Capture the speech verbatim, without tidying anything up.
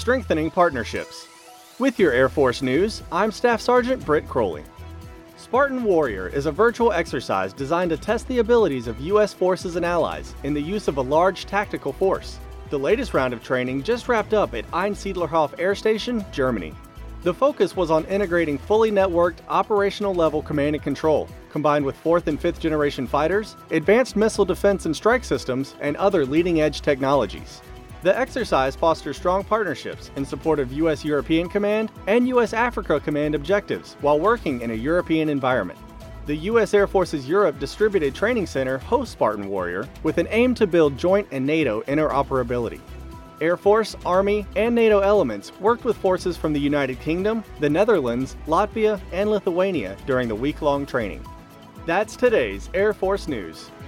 strengthening partnerships. With your Air Force news, I'm Staff Sergeant Britt Crowley. Spartan Warrior is a virtual exercise designed to test the abilities of U S forces and allies in the use of a large tactical force. The latest round of training just wrapped up at Einsiedlerhof Air Station, Germany. The focus was on integrating fully networked, operational level command and control, combined with fourth and fifth generation fighters, advanced missile defense and strike systems, and other leading-edge technologies. The exercise fosters strong partnerships in support of U S European Command and U S Africa Command objectives while working in a European environment. The U S Air Force's Europe Distributed Training Center hosts Spartan Warrior with an aim to build joint and NATO interoperability. Air Force, Army, and NATO elements worked with forces from the United Kingdom, the Netherlands, Latvia, and Lithuania during the week-long training. That's today's Air Force News.